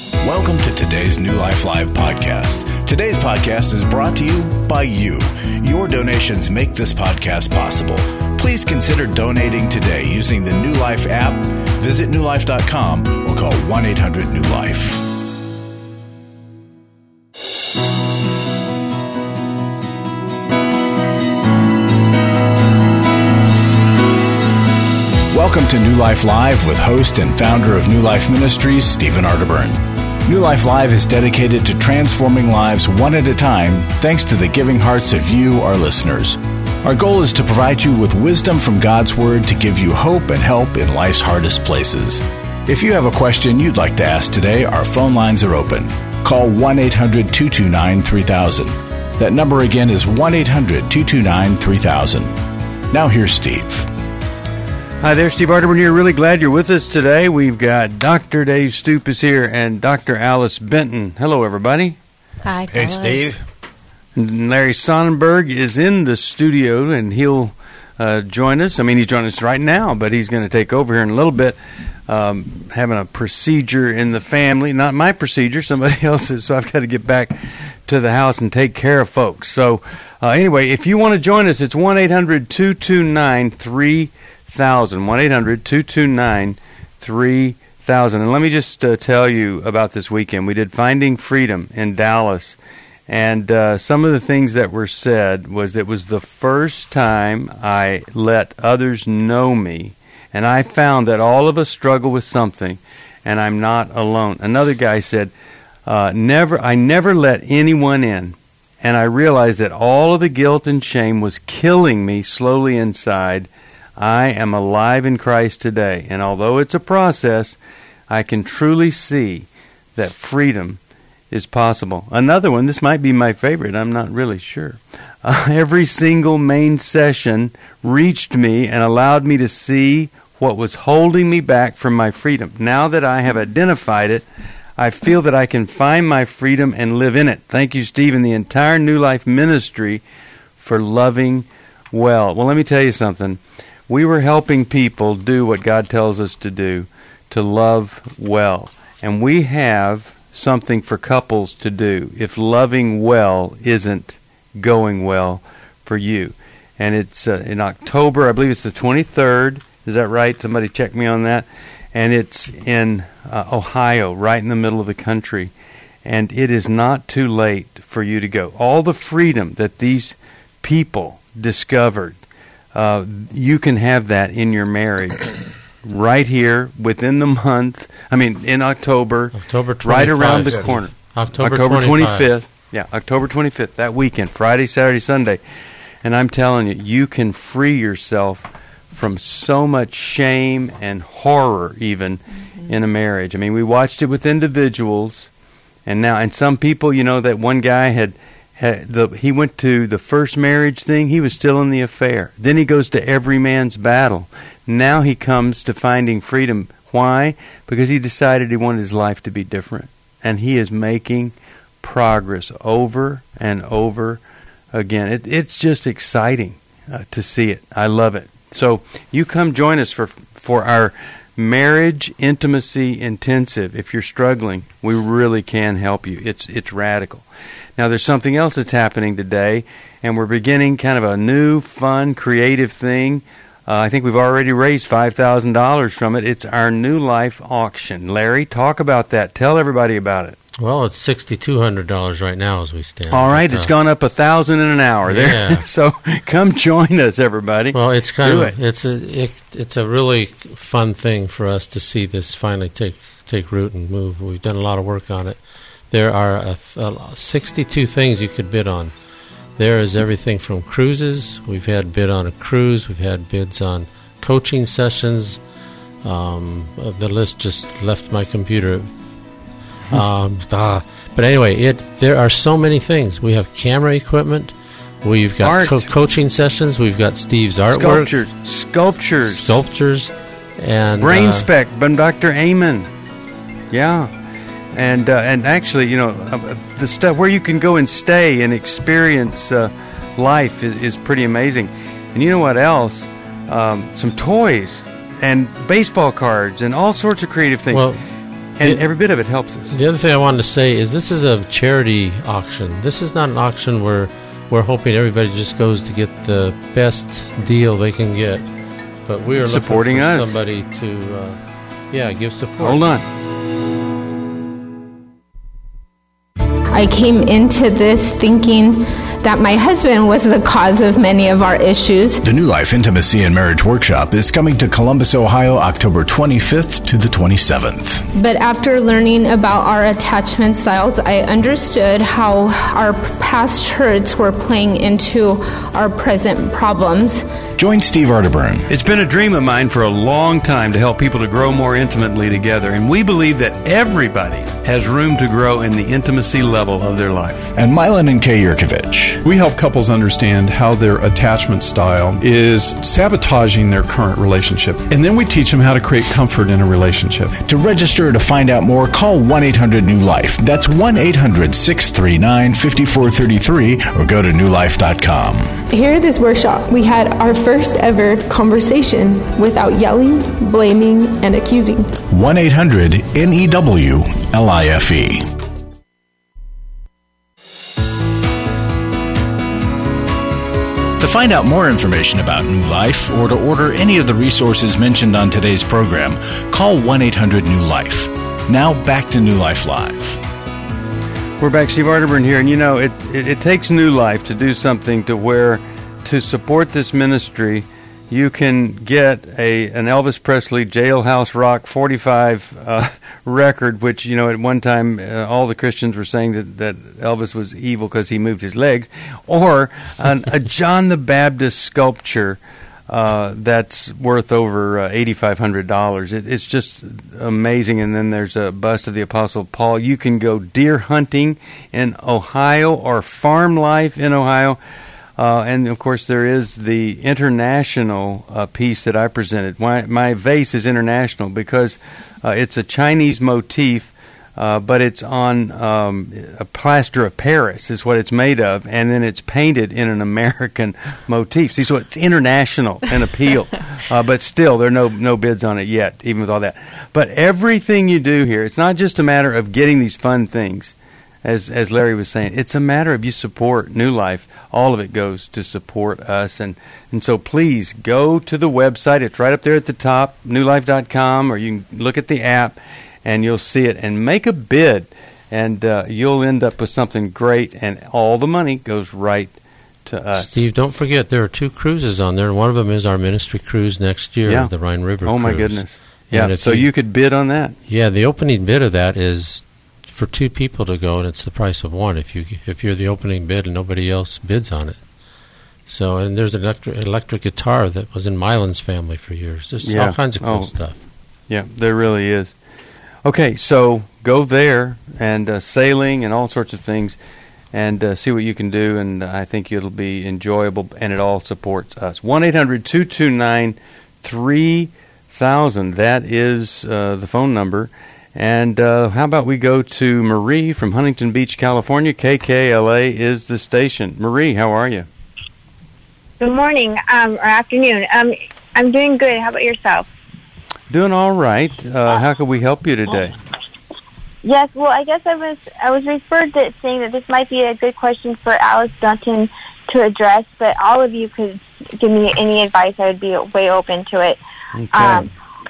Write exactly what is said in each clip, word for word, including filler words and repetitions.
Welcome to today's New Life Live podcast. Today's podcast is brought to you by you. Your donations make this podcast possible. Please consider donating today using the New Life app, visit new life dot com, or call one eight hundred new life. Welcome to New Life Live with host and founder of New Life Ministries, Stephen Arterburn. New Life Live is dedicated to transforming lives one at a time thanks to the giving hearts of you, our listeners. Our goal is to provide you with wisdom from God's Word to give you hope and help in life's hardest places. If you have a question you'd like to ask today, our phone lines are open. Call one eight hundred two two nine three thousand. That number again is one eight hundred two two nine three thousand. Now here's Steve. Hi there, Steve Arterburn here. Really glad you're with us today. We've got Doctor Dave Stupas here and Doctor Alice Benton. Hello, everybody. Hi, Hey, fellas. Steve. And Larry Sonnenberg is in the studio, and he'll uh, join us. I mean, he's joining us right now, but he's going to take over here in a little bit, um, having a procedure in the family. Not my procedure, somebody else's, so I've got to get back to the house and take care of folks. So uh, anyway, if you want to join us, it's one eight hundred two two nine three thousand. one eight hundred two two nine three thousand. And let me just uh, tell you about this weekend. We did Finding Freedom in Dallas, and uh, some of the things that were said was it was the first time I let others know me, and I found that all of us struggle with something, and I'm not alone. Another guy said, uh, "Never, I never let anyone in, and I realized that all of the guilt and shame was killing me slowly inside. I am alive in Christ today, and although it's a process, I can truly see that freedom is possible." Another one, this might be my favorite, I'm not really sure. Uh, every single main session reached me and allowed me to see what was holding me back from my freedom. Now that I have identified it, I feel that I can find my freedom and live in it. Thank you, Steve, and the entire New Life Ministry for loving well. Well, let me tell you something. We were helping people do what God tells us to do, to love well. And we have something for couples to do if loving well isn't going well for you. And it's uh, in October, I believe it's the twenty-third. Is that right? Somebody check me on that. And it's in uh, Ohio, right in the middle of the country. And it is not too late for you to go. All the freedom that these people discovered, Uh, you can have that in your marriage right here within the month. I mean, in October, October right around the corner. October, October twenty-fifth. Yeah, October twenty-fifth, that weekend, Friday, Saturday, Sunday. And I'm telling you, you can free yourself from so much shame and horror even mm-hmm. in a marriage. I mean, we watched it with individuals, and now, and some people, you know, that one guy had The, he went to the first marriage thing. He was still in the affair. Then he goes to every man's battle. Now he comes to Finding Freedom. Why? Because he decided he wanted his life to be different. And he is making progress over and over again. It, it's just exciting uh, to see it. I love it. So you come join us for for our Marriage Intimacy Intensive. If you're struggling, we really can help you. It's it's radical. Now, there's something else that's happening today, and we're beginning kind of a new, fun, creative thing. Uh, I think we've already raised five thousand dollars from it. It's our New Life auction. Larry, talk about that. Tell everybody about it. Well, it's six thousand two hundred dollars right now as we stand. All right, it's gone up one thousand dollars in an hour there. Yeah. So come join us, everybody. Well, it's kind Do of it. it's a it, it's a really fun thing for us to see this finally take take root and move. We've done a lot of work on it. There are a, a sixty-two things you could bid on. There is everything from cruises. We've had bid on a cruise. We've had bids on coaching sessions. Um, the list just left my computer. um, ah. But anyway, it there are so many things. We have camera equipment. We've got co- coaching sessions. We've got Steve's artwork. Sculptures. Sculptures. Sculptures. And Brain uh, spec by Doctor Amen. Yeah. And uh, and actually, you know, uh, the stuff where you can go and stay and experience uh, life is, is pretty amazing. And you know what else? Um, some toys and baseball cards and all sorts of creative things. Well, And every bit of it helps us. The other thing I wanted to say is this is a charity auction. This is not an auction where we're hoping everybody just goes to get the best deal they can get. But we are supporting looking for us. somebody to, uh, yeah, give support. Hold on. I came into this thinking that my husband was the cause of many of our issues. The New Life Intimacy and Marriage Workshop is coming to Columbus, Ohio, October twenty-fifth to the twenty-seventh. But after learning about our attachment styles, I understood how our past hurts were playing into our present problems. Join Steve Arterburn. It's been a dream of mine for a long time to help people to grow more intimately together, and we believe that everybody has room to grow in the intimacy level of their life. And Milan and Kay Yurkovich. We help couples understand how their attachment style is sabotaging their current relationship, and then we teach them how to create comfort in a relationship. To register or to find out more, call one eight hundred new life. That's one eight hundred six three nine five four three three or go to new life dot com. Here at this workshop, we had our first ever conversation without yelling, blaming, and accusing. one eight hundred N E W L I F E. To find out more information about New Life or to order any of the resources mentioned on today's program, call one eight hundred new life. Now back to New Life Live. We're back, Steve Arterburn here, and you know, it, it, it takes New Life to do something to where, to support this ministry, you can get a an Elvis Presley Jailhouse Rock forty-five uh, record, which, you know, at one time uh, all the Christians were saying that, that Elvis was evil because he moved his legs, or an, a John the Baptist sculpture uh, that's worth over uh, eight thousand five hundred dollars. It, it's just amazing. And then there's a bust of the Apostle Paul. You can go deer hunting in Ohio or farm life in Ohio. Uh, and, of course, there is the international uh, piece that I presented. My, my vase is international because uh, it's a Chinese motif, uh, but it's on um, a plaster of Paris is what it's made of, and then it's painted in an American motif. See, so it's international in appeal, uh, but still there are no, no bids on it yet, even with all that. But everything you do here, it's not just a matter of getting these fun things. As as Larry was saying, it's a matter of you support New Life. All of it goes to support us. And, and so please go to the website. It's right up there at the top, new life dot com, or you can look at the app, and you'll see it. And make a bid, and uh, you'll end up with something great, and all the money goes right to us. Steve, don't forget, there are two cruises on there, and one of them is our ministry cruise next year, yeah. the Rhine River Oh, cruise. my goodness. Yeah, so you, you could bid on that. Yeah, the opening bid of that is for two people to go, and it's the price of one if you if you're the opening bid and nobody else bids on it. So, and there's an electric, electric guitar that was in Milan's family for years. There's yeah. all kinds of cool oh. stuff. Yeah, there really is. Okay, so go there and uh, sailing and all sorts of things, and uh, see what you can do, and I think it'll be enjoyable, and it all supports us. one eight hundred two two nine three thousand, that is uh, the phone number. And uh, how about we go to Marie from Huntington Beach, California. K K L A is the station. Marie, how are you? Good morning, um, or afternoon. Um, I'm doing good. How about yourself? Doing all right. Uh, how can we help you today? Yes, well, I guess I was I was referred to saying that this might be a good question for Alice Dunton to address, but all of you could give me any advice. I would be way open to it. Okay. Um,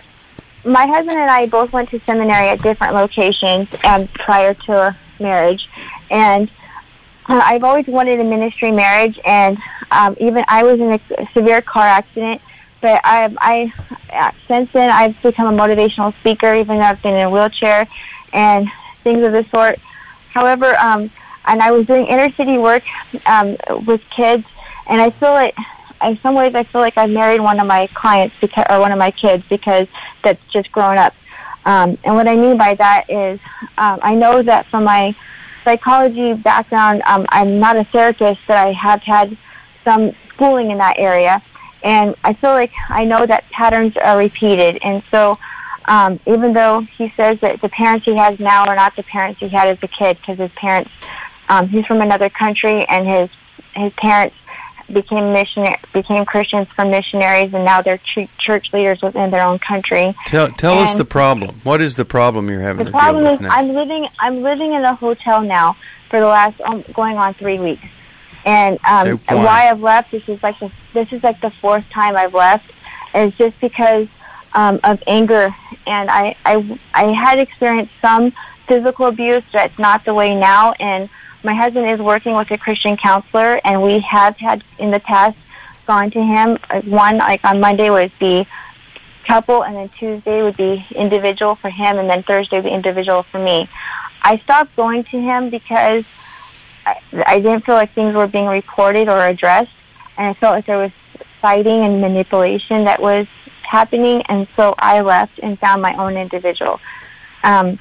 my husband and I both went to seminary at different locations um, prior to marriage, and uh, I've always wanted a ministry marriage, and um, even I was in a severe car accident, but I, I since then I've become a motivational speaker, even though I've been in a wheelchair and things of the sort. However, um, and I was doing inner city work um, with kids, and I feel like, in some ways, I feel like I've married one of my clients because, or one of my kids because that's just grown up. Um, and what I mean by that is, um, I know that from my psychology background, um, I'm not a therapist, but I have had some schooling in that area, and I feel like I know that patterns are repeated. And so, um, even though he says that the parents he has now are not the parents he had as a kid, because his parents, um, he's from another country, and his his parents became missionary, became Christians from missionaries, and now they're ch- church leaders within their own country. Tell tell and us the problem. What is the problem you're having the to problem deal is with now? I'm living I'm living in a hotel now for the last um, going on three weeks, and um, Okay, why? why I've left. This is like the, this is like the fourth time I've left, and it's just because um, of anger, and I, I I had experienced some physical abuse. That's not the way now, and my husband is working with a Christian counselor, and we have had in the past gone to him. One, like on Monday, would be couple, and then Tuesday would be individual for him, and then Thursday would be individual for me. I stopped going to him because I, I didn't feel like things were being reported or addressed, and I felt like there was fighting and manipulation that was happening, and so I left and found my own individual. Um,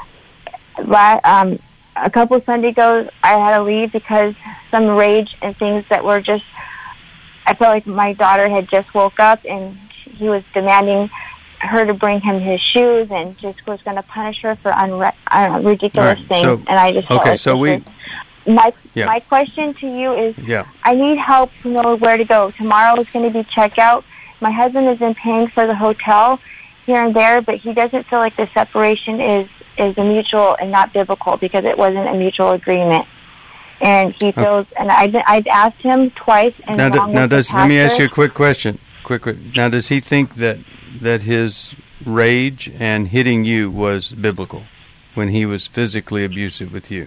la- um, a couple of Sunday ago, I had to leave because some rage and things that were just, I felt like my daughter had just woke up and he was demanding her to bring him his shoes and just was going to punish her for unre- uh, ridiculous Right, things. so- and I just felt okay, like so this we- is- my Yeah. my question to you is, Yeah. I need help to know where to go. Tomorrow is going to be checkout. My husband has been paying for the hotel here and there, but he doesn't feel like the separation is is a mutual and not biblical because it wasn't a mutual agreement. And he feels, and I've I've asked him twice. And Now, do- along now with the does let me ask pastor- you a quick question. Quick, quick. Now, does he think that that his rage and hitting you was biblical when he was physically abusive with you?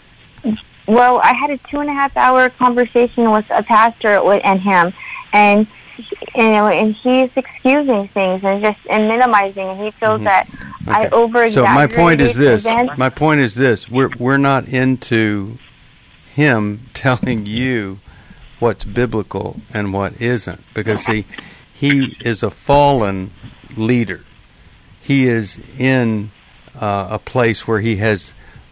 Well, I had a two and a half hour conversation with a pastor and him, and you know, and he's excusing things and just and minimizing, and he feels Mhm. that I Okay. over So my point is this. Events. My point is this. We're we're not into him telling you what's biblical and what isn't, because see, he is a fallen leader. He is in uh, a place where he has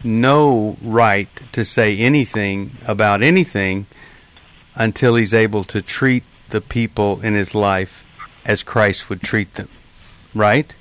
no right to say anything about anything until he's able to treat the people in his life as Christ would treat them. Right?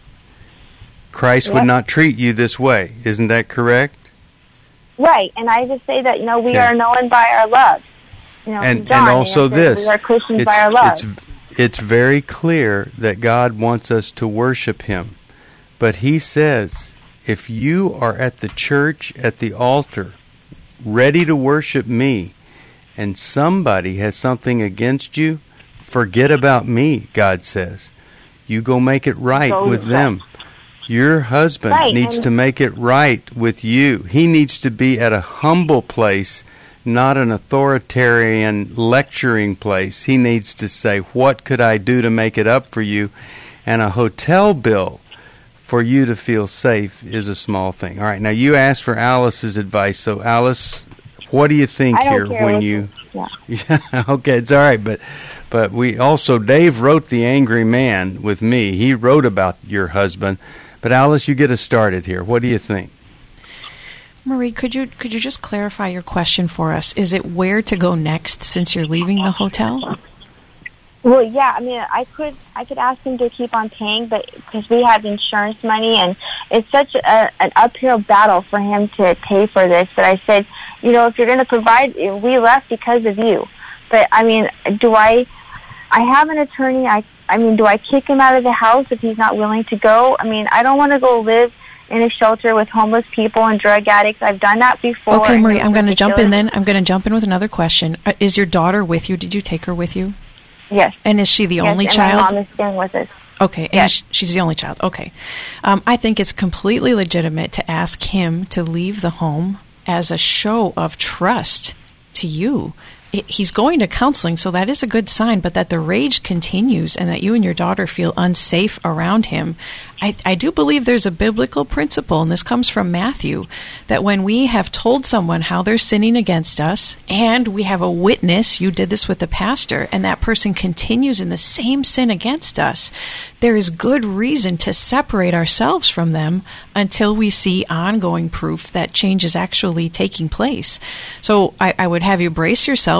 Christ Yep. would not treat you this way. Isn't that correct? Right, and I just say that, you know, we Yeah. are known by our love. You know, And John, and also you know, this. we are Christians It's, by our love. it's it's very clear that God wants us to worship him. But he says, if you are at the church, at the altar, ready to worship me, and somebody has something against you, forget about me, God says. You go make it right Go with with them. Your husband Right, needs and- to make it right with you. He needs to be at a humble place, not an authoritarian lecturing place. He needs to say, what could I do to make it up for you? And a hotel bill for you to feel safe is a small thing. All right, now you asked for Alice's advice. So, Alice, what do you think I don't here care when what you... Yeah. Yeah, okay, it's all right, but but we also, Dave wrote The Angry Man with me. He wrote about your husband. But Alice, you get us started here. What do you think? Marie, could you could you just clarify your question for us? Is it where to go next since you're leaving the hotel? Well, yeah, I mean, I could I could ask him to keep on paying, but because we have insurance money, and it's such a, an uphill battle for him to pay for this. But I said, you know, if you're going to provide, we left because of you. But I mean, do I? I have an attorney. I I mean, do I kick him out of the house if he's not willing to go? I mean, I don't want to go live in a shelter with homeless people and drug addicts. I've done that before. Okay, and Marie, it was I'm going to jump in ridiculous. then. I'm going to jump in with another question. Uh, Is your daughter with you? Did you take her with you? Yes. And is she the Yes, only and child? my mom is staying with us. Okay, and Yes. sh- she's the only child. Okay. Um, I think it's completely legitimate to ask him to leave the home as a show of trust to you. I- He's going to counseling, so that is a good sign, but that the rage continues and that you and your daughter feel unsafe around him. I, I do believe there's a biblical principle, and this comes from Matthew, that when we have told someone how they're sinning against us, and we have a witness, you did this with the pastor, and that person continues in the same sin against us, there is good reason to separate ourselves from them until we see ongoing proof that change is actually taking place. So I, I would have you brace yourself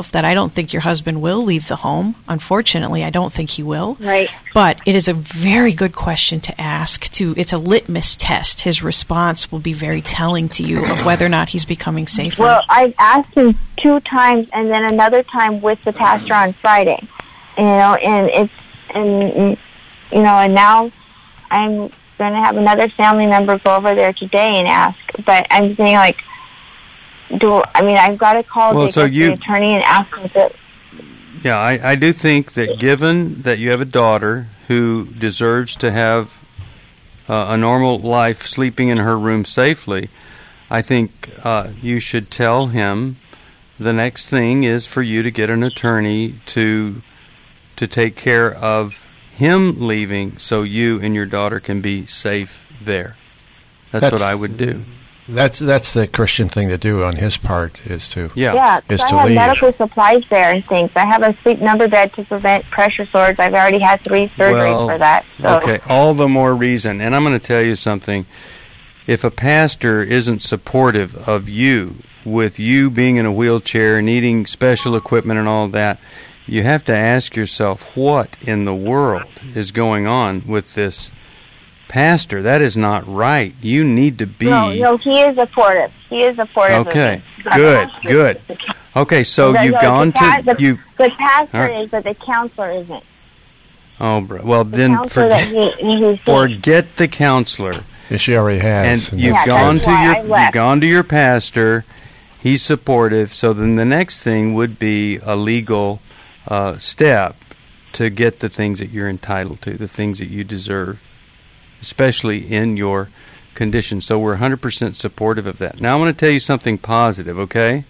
yourself that I don't think your husband will leave the home. Unfortunately, I don't think he will. Right. But it is a very good question to ask. To It's a litmus test. His response will be very telling to you of whether or not he's becoming safer. Well, I've asked him two times, and then another time with the pastor on Friday. You know, and it's and you know, and now I'm going to have another family member go over there today and ask. But I'm saying, like, do I mean I've got to call well, the, so you, the attorney and ask him to. Yeah, I, I do think that given that you have a daughter who deserves to have uh, a normal life sleeping in her room safely, I think uh, you should tell him the next thing is for you to get an attorney to to take care of him leaving so you and your daughter can be safe there. That's, that's what I would do. That's that's the Christian thing to do on his part, is to yeah, yeah is I to have leave. medical supplies there and things. I have a sleep number bed to prevent pressure sores. I've already had three surgeries well, for that. So. Okay, all the more reason. And I'm going to tell you something. If a pastor isn't supportive of you, with you being in a wheelchair, needing special equipment and all that, you have to ask yourself, what in the world is going on with this pastor? That is not right. You need to be... No, no, he is supportive. He is supportive. Okay, of me. good, good. Okay, so the, you've the, gone the pa- to... The, you've, the pastor right. is, but the counselor isn't. Oh, bro. Well, The then counselor forget, that he, he, he forget the counselor. Yeah, she already has. And you've Yeah, gone that's to why your I you've left. gone to your pastor. He's supportive. So then the next thing would be a legal uh, step to get the things that you're entitled to, the things that you deserve, especially in your condition. So we're one hundred percent supportive of that. Now I want to tell you something positive, okay?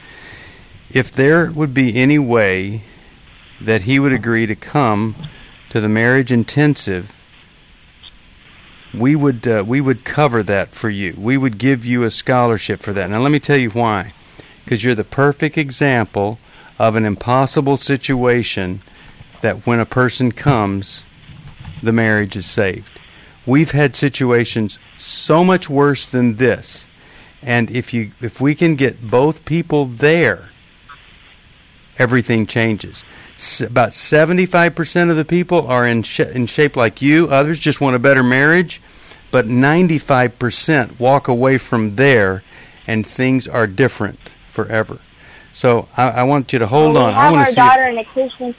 If there would be any way that he would agree to come to the marriage intensive, we would uh, we would cover that for you. We would give you a scholarship for that. Now let me tell you why. Because you're the perfect example of an impossible situation that when a person comes, the marriage is saved. We've had situations so much worse than this. And if you if we can get both people there, everything changes. S- about seventy-five percent of the people are in, sh- in shape like you. Others just want a better marriage. But ninety-five percent walk away from there, and things are different forever. So I, I want you to hold well, on. We have I want our to see daughter in a Christian.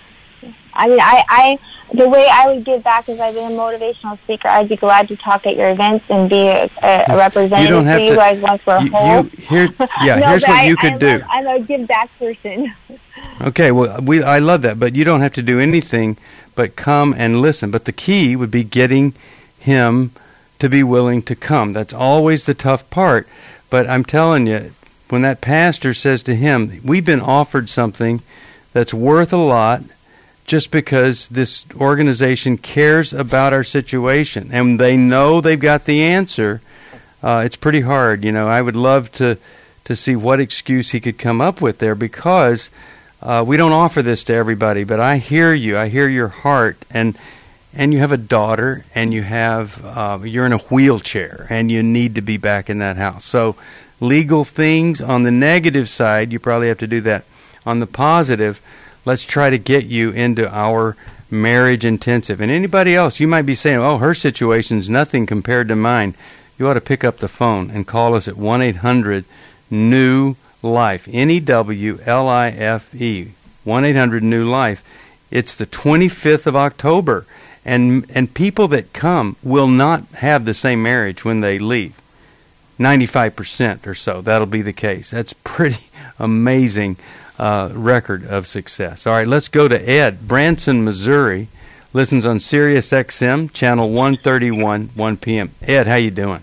I mean, I, I, the way I would give back is I've been a motivational speaker. I'd be glad to talk at your events and be a, a, a representative you don't have for you to, guys once we're you, whole. You, here, yeah, no, here's but what I, you could I do. Love, I'm a give back person. Okay, well, we I love that, but you don't have to do anything but come and listen. But the key would be getting him to be willing to come. That's always the tough part. But I'm telling you, when that pastor says to him, we've been offered something that's worth a lot just because this organization cares about our situation and they know they've got the answer, uh, it's pretty hard. You know, I would love to, to see what excuse he could come up with there because uh, we don't offer this to everybody. But I hear you. I hear your heart. And and you have a daughter and you have uh, you're in a wheelchair and you need to be back in that house. So legal things on the negative side, you probably have to do that. On the positive, let's try to get you into our marriage intensive. And anybody else, you might be saying, oh, her situation's nothing compared to mine. You ought to pick up the phone and call us at one eight hundred new life, N E W L I F E, one eight hundred new life. It's the twenty-fifth of October, and and people that come will not have the same marriage when they leave. ninety-five percent or so, that'll be the case. That's pretty amazing uh, record of success. All right, let's go to Ed, Branson, Missouri. Listens on Sirius X M, channel one thirty-one, one p.m. Ed, how you doing?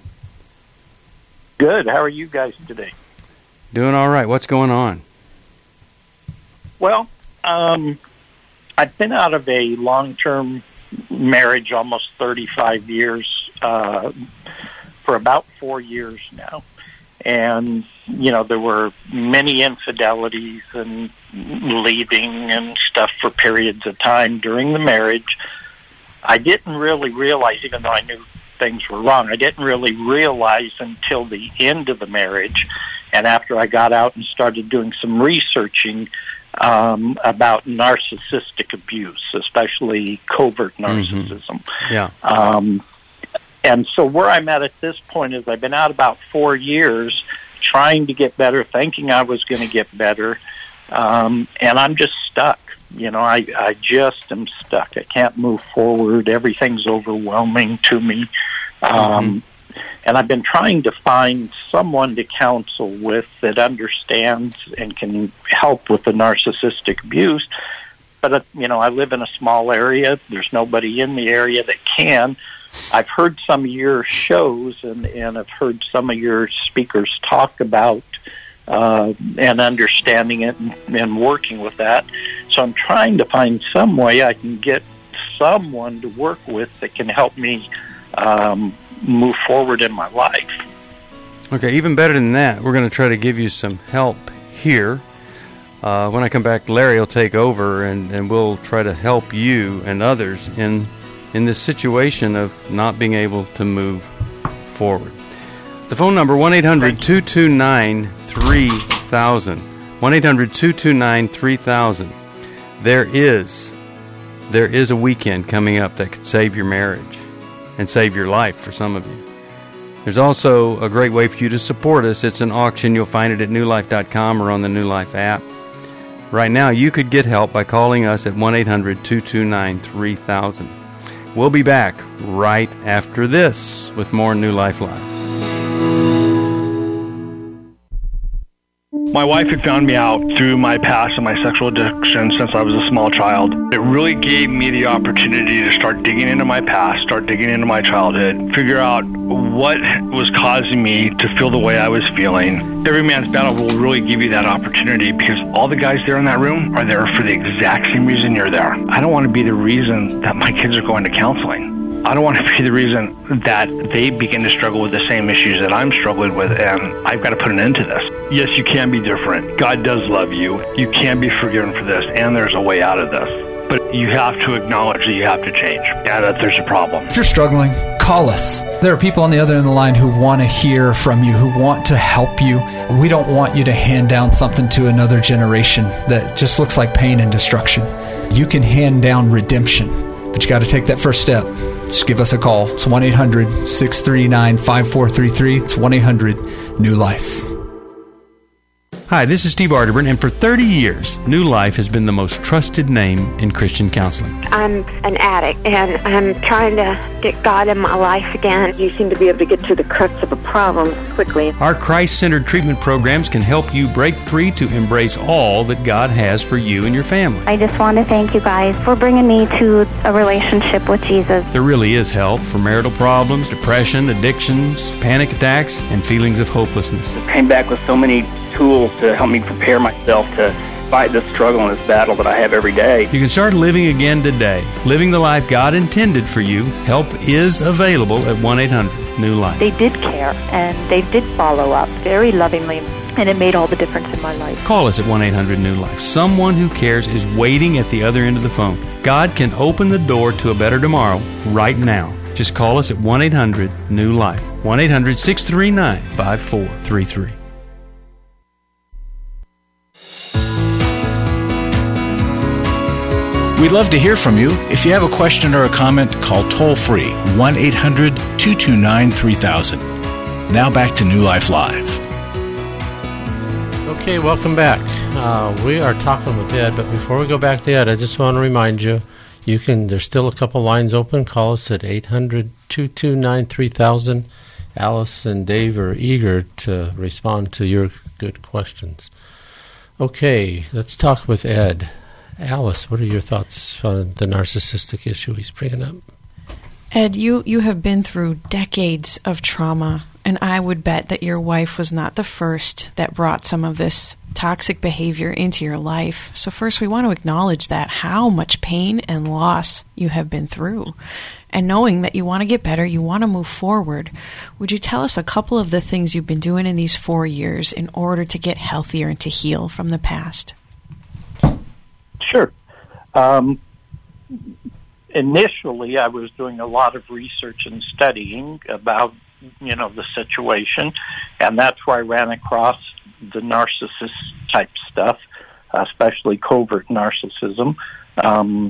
Good. How are you guys today? Doing all right. What's going on? Well, um, I've been out of a long-term marriage almost thirty-five years, uh, for about four years now. And, you know, there were many infidelities and leaving and stuff for periods of time during the marriage. I didn't really realize, even though I knew things were wrong. I didn't really realize until the end of the marriage, and after I got out and started doing some researching um, about narcissistic abuse, especially covert narcissism. Mm-hmm. Yeah. Um, and so where I'm at at this point is I've been out about four years trying to get better, thinking I was going to get better, um, and I'm just stuck. You know, I, I just am stuck. I can't move forward. Everything's overwhelming to me. Um, mm-hmm. And I've been trying to find someone to counsel with that understands and can help with the narcissistic abuse. But, uh, you know, I live in a small area. There's nobody in the area that can. I've heard some of your shows, and, and I've heard some of your speakers talk about uh, and understanding it and, and working with that. So I'm trying to find some way I can get someone to work with that can help me um, move forward in my life. Okay, even better than that, we're going to try to give you some help here. Uh, when I come back, Larry will take over, and, and we'll try to help you and others in in this situation of not being able to move forward. The phone number, one eight hundred two two nine three thousand. one eight hundred two two nine three thousand. There is, there is a weekend coming up that could save your marriage and save your life for some of you. There's also a great way for you to support us. It's an auction. You'll find it at new life dot com or on the New Life app. Right now, you could get help by calling us at one eight hundred two two nine three thousand. We'll be back right after this with more New Life Live. My wife had found me out through my past and my sexual addiction since I was a small child. It really gave me the opportunity to start digging into my past, start digging into my childhood, figure out what was causing me to feel the way I was feeling. Every Man's Battle will really give you that opportunity because all the guys there in that room are there for the exact same reason you're there. I don't want to be the reason that my kids are going to counseling. I don't want to be the reason that they begin to struggle with the same issues that I'm struggling with, and I've got to put an end to this. Yes, you can be different. God does love you. You can be forgiven for this, and there's a way out of this. But you have to acknowledge that you have to change, and that there's a problem. If you're struggling, call us. There are people on the other end of the line who want to hear from you, who want to help you. We don't want you to hand down something to another generation that just looks like pain and destruction. You can hand down redemption, but you got to take that first step. Just give us a call. It's one eight hundred six three nine five four three three. It's one eight hundred new life. Hi, this is Steve Arterburn, and for thirty years, New Life has been the most trusted name in Christian counseling. I'm an addict, and I'm trying to get God in my life again. You seem to be able to get to the crux of a problem quickly. Our Christ-centered treatment programs can help you break free to embrace all that God has for you and your family. I just want to thank you guys for bringing me to a relationship with Jesus. There really is help for marital problems, depression, addictions, panic attacks, and feelings of hopelessness. I came back with so many tools to help me prepare myself to fight this struggle and this battle that I have every day. You can start living again today, living the life God intended for you. Help is available at one eight hundred new life. They did care, and they did follow up very lovingly, and it made all the difference in my life. Call us at one eight hundred new life. Someone who cares is waiting at the other end of the phone. God can open the door to a better tomorrow right now. Just call us at one eight hundred new life. one eight hundred six three nine five four three three. We'd love to hear from you. If you have a question or a comment, call toll-free one eight hundred two two nine three thousand. Now back to New Life Live. Okay, welcome back. Uh, we are talking with Ed, but before we go back to Ed, I just want to remind you, you can. There's still a couple lines open. Call us at eight hundred two two nine three thousand. Alice and Dave are eager to respond to your good questions. Okay, let's talk with Ed. Alice, what are your thoughts on the narcissistic issue he's bringing up? Ed, you, you have been through decades of trauma, and I would bet that your wife was not the first that brought some of this toxic behavior into your life. So first, we want to acknowledge that, how much pain and loss you have been through. And knowing that you want to get better, you want to move forward, would you tell us a couple of the things you've been doing in these four years in order to get healthier and to heal from the past? Sure. Um, initially, I was doing a lot of research and studying about, you know, the situation, and that's where I ran across the narcissist type stuff, especially covert narcissism. Um,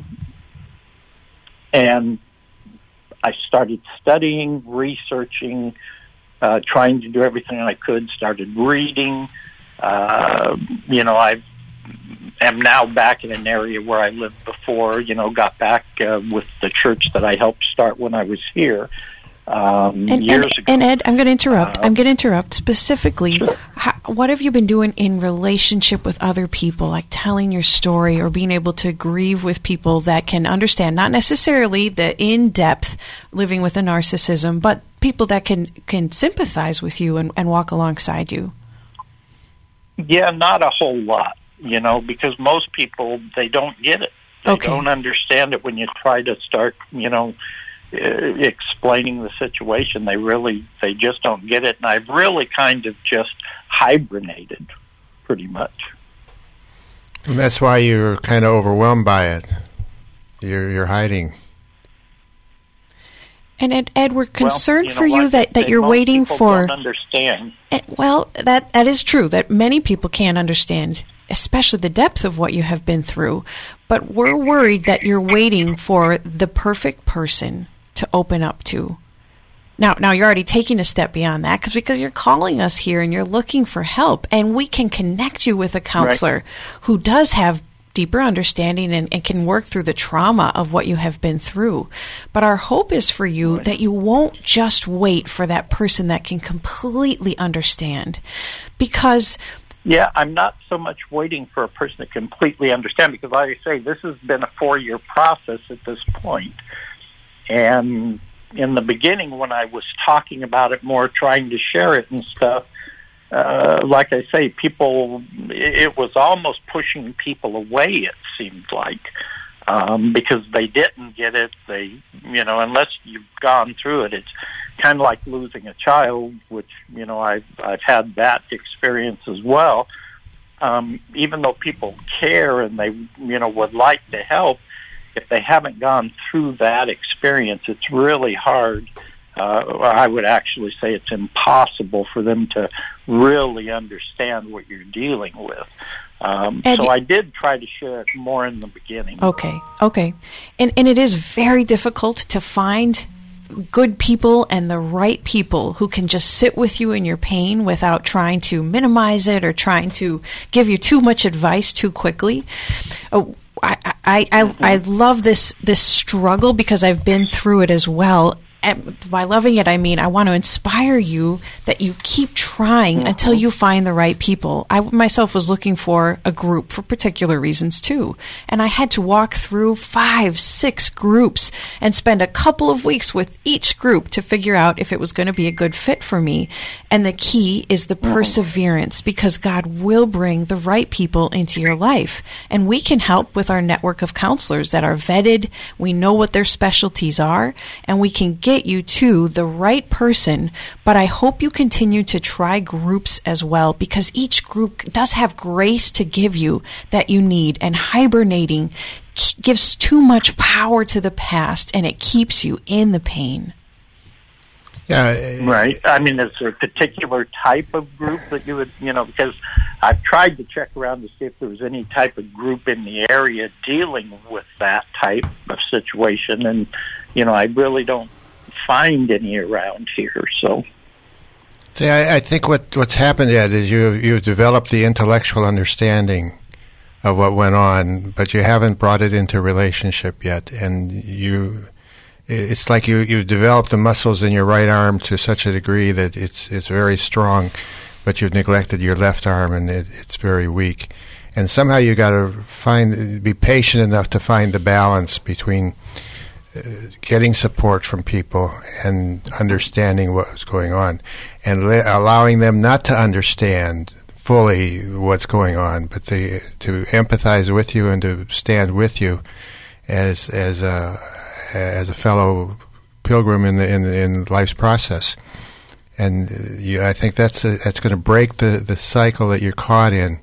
and I started studying, researching, uh, trying to do everything I could, started reading. Uh, you know, I am now back in an area where I lived before, you know, got back uh, with the church that I helped start when I was here. Um, and, years and, ago. and Ed, I'm going to interrupt. Uh, I'm going to interrupt specifically. Sure. How, what have you been doing in relationship with other people, like telling your story or being able to grieve with people that can understand, not necessarily the in-depth living with a narcissism, but people that can, can sympathize with you and, and walk alongside you? Yeah, not a whole lot, you know, because most people, they don't get it. They Okay. don't understand it when you try to start, you know, uh, explaining the situation. They really, they just don't get it. And I've really kind of just hibernated, pretty much. And that's why you're kind of overwhelmed by it. You're you're hiding. And Ed, Ed we're concerned well, you know, for you like that, I that say, you're most waiting people for... Don't understand. Eh, Well, that that is true, that many people can't understand, especially the depth of what you have been through. But we're worried that you're waiting for the perfect person to open up to. Now, now you're already taking a step beyond that cause, because you're calling us here and you're looking for help, and we can connect you with a counselor Right. who does have deeper understanding and, and can work through the trauma of what you have been through. But our hope is for you right. that you won't just wait for that person that can completely understand. Because... Yeah, I'm not so much waiting for a person to completely understand, because like I say, this has been a four-year process at this point. And in the beginning, when I was talking about it more, trying to share it and stuff, uh, like I say, people, it was almost pushing people away, it seemed like, um, because they didn't get it. They, you know, unless you've gone through it, it's kind of like losing a child, which, you know, I've, I've had that experience as well. Um, even though people care and they, you know, would like to help, if they haven't gone through that experience, it's really hard. Uh, I would actually say it's impossible for them to really understand what you're dealing with. Um, so I did try to share it more in the beginning. Okay, okay. And, and it is very difficult to find good people and the right people who can just sit with you in your pain without trying to minimize it or trying to give you too much advice too quickly. Oh, I, I, I, I love this this struggle because I've been through it as well. And by loving it, I mean I want to inspire you that you keep trying mm-hmm. until you find the right people. I myself was looking for a group for particular reasons too, and I had to walk through five, six groups and spend a couple of weeks with each group to figure out if it was going to be a good fit for me. And the key is the mm-hmm. perseverance, because God will bring the right people into your life, and we can help with our network of counselors that are vetted. We know what their specialties are, and we can get you to the right person. But I hope you continue to try groups as well, because each group does have grace to give you that you need, and hibernating gives too much power to the past and it keeps you in the pain. Yeah, right. I mean, is there a particular type of group that you would, you know, because I've tried to check around to see if there was any type of group in the area dealing with that type of situation, and, you know, I really don't find any around here. So, see, I, I think what what's happened, Ed, is you you've developed the intellectual understanding of what went on, but you haven't brought it into relationship yet, and you. It's like you you've developed the muscles in your right arm to such a degree that it's it's very strong, but you've neglected your left arm and it, it's very weak. And somehow you got to find be patient enough to find the balance between uh, getting support from people and understanding what's going on, and le- allowing them not to understand fully what's going on, but they, to empathize with you and to stand with you as as a as a fellow pilgrim in the in, in life's process. And you, I think that's a, that's going to break the, the cycle that you're caught in,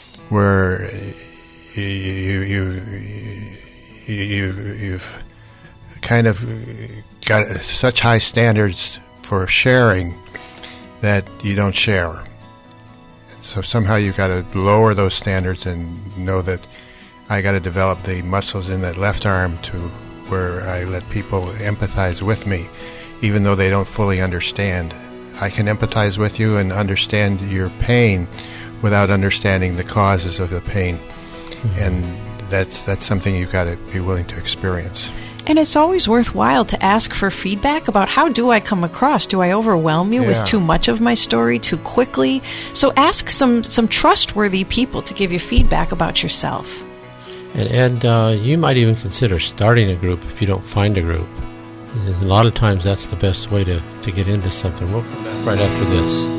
where you you you, you you've kind of got such high standards for sharing that you don't share. So somehow you've got to lower those standards and know that I got to develop the muscles in that left arm to where I let people empathize with me, even though they don't fully understand. I can empathize with you and understand your pain without understanding the causes of the pain. Mm-hmm. And that's that's something you've got to be willing to experience. And it's always worthwhile to ask for feedback about how do I come across? Do I overwhelm you Yeah. with too much of my story too quickly? So ask some, some trustworthy people to give you feedback about yourself. And Ed, uh, you might even consider starting a group if you don't find a group. And a lot of times that's the best way to, to get into something. We'll come back right after this.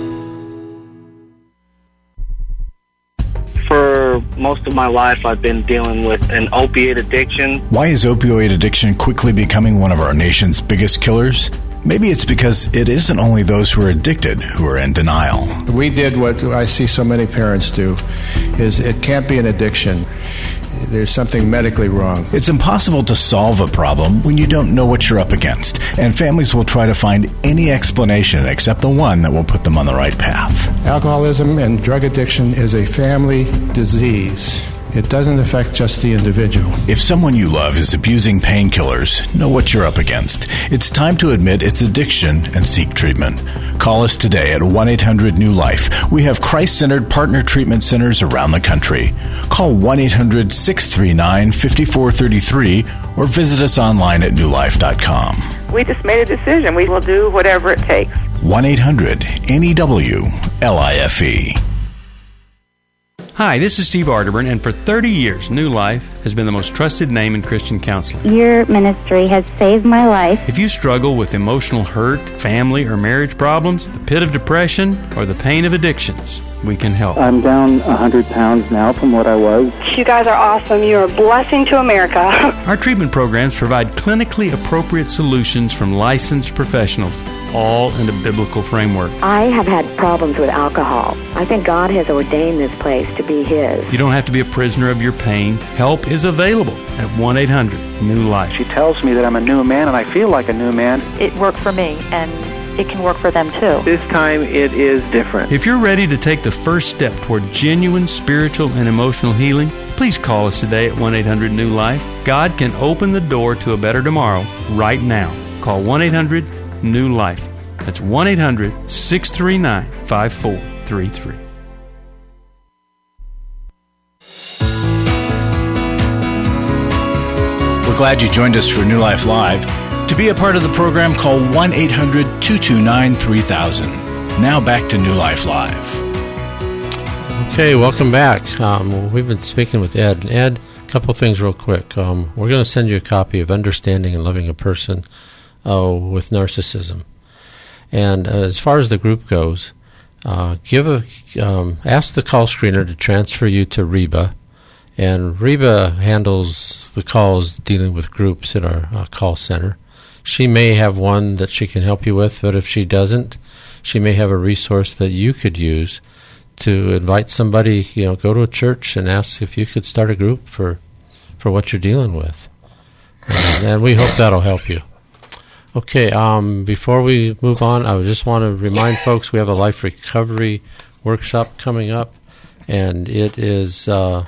For most of my life, I've been dealing with an opiate addiction. Why is opioid addiction quickly becoming one of our nation's biggest killers? Maybe it's because it isn't only those who are addicted who are in denial. We did what I see so many parents do, is it can't be an addiction. There's something medically wrong. It's impossible to solve a problem when you don't know what you're up against, and families will try to find any explanation except the one that will put them on the right path. Alcoholism and drug addiction is a family disease. It doesn't affect just the individual. If someone you love is abusing painkillers, know what you're up against. It's time to admit it's addiction and seek treatment. Call us today at one eight hundred new life. We have Christ-centered partner treatment centers around the country. Call one eight hundred six three nine five four three three or visit us online at new life dot com. We just made a decision. We will do whatever it takes. one eight hundred N E W L I F E. Hi, this is Steve Arterburn, and for thirty years, New Life has been the most trusted name in Christian counseling. Your ministry has saved my life. If you struggle with emotional hurt, family or marriage problems, the pit of depression, or the pain of addictions, we can help. I'm down one hundred pounds now from what I was. You guys are awesome. You're a blessing to America. Our treatment programs provide clinically appropriate solutions from licensed professionals, all in a biblical framework. I have had problems with alcohol. I think God has ordained this place to be His. You don't have to be a prisoner of your pain. Help is available at one eight hundred new life. She tells me that I'm a new man, and I feel like a new man. It worked for me, and it can work for them too. This time it is different. If you're ready to take the first step toward genuine spiritual and emotional healing, please call us today at one eight hundred new life. God can open the door to a better tomorrow right now. Call one eight hundred new life. That's one eight hundred six three nine five four three three. We're glad you joined us for New Life Live. To be a part of the program, call one eight hundred two two nine three thousand. Now back to New Life Live. Okay, welcome back. Um, we've been speaking with Ed. Ed, a couple things real quick. Um, we're going to send you a copy of Understanding and Loving a Person uh, with Narcissism. And uh, as far as the group goes, uh, give a um, ask the call screener to transfer you to Reba. And Reba handles the calls dealing with groups at our uh, call center. She may have one that she can help you with, but if she doesn't, she may have a resource that you could use to invite somebody, you know, go to a church and ask if you could start a group for, for what you're dealing with. And, and we hope that'll help you. Okay, um, before we move on, I just want to remind folks we have a life recovery workshop coming up, and it is... Uh,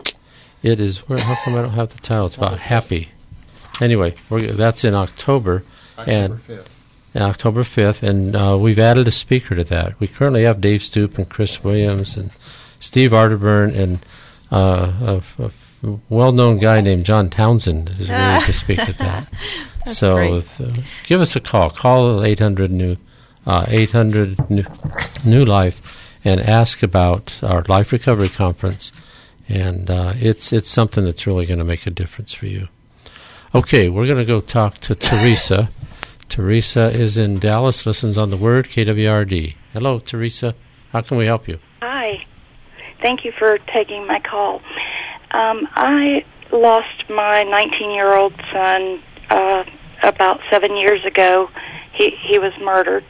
It is, where, how come I don't have the title? It's about happy. Anyway, we're, that's in October. October and fifth. October fifth, and uh, we've added a speaker to that. We currently have Dave Stoop and Chris Williams and Steve Arterburn and uh, a, a well-known guy named John Townsend is willing to speak at that. That's so great. if, uh, give us a call. Call eight hundred new, uh, eight hundred new, new life and ask about our Life Recovery Conference. And uh, it's it's something that's really going to make a difference for you. Okay, we're going to go talk to Teresa. Teresa is in Dallas, listens on the Word, K W R D. Hello, Teresa. How can we help you? Hi. Thank you for taking my call. Um, I lost my nineteen-year-old son uh, about seven years ago. He he was murdered.